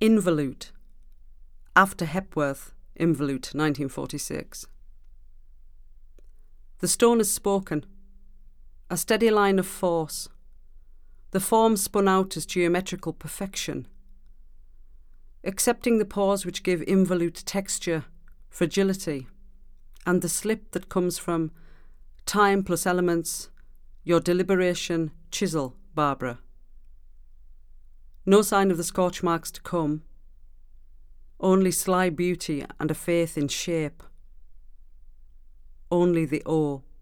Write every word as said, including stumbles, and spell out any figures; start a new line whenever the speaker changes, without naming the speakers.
Involute, after Hepworth, Involute, nineteen forty-six. The stone is spoken, a steady line of force, the form spun out as geometrical perfection, accepting the pause which give involute texture, fragility, and the slip that comes from time plus elements, your deliberation, chisel, Barbara. No sign of the scorch marks to come, only sly beauty and a faith in shape. Only the O.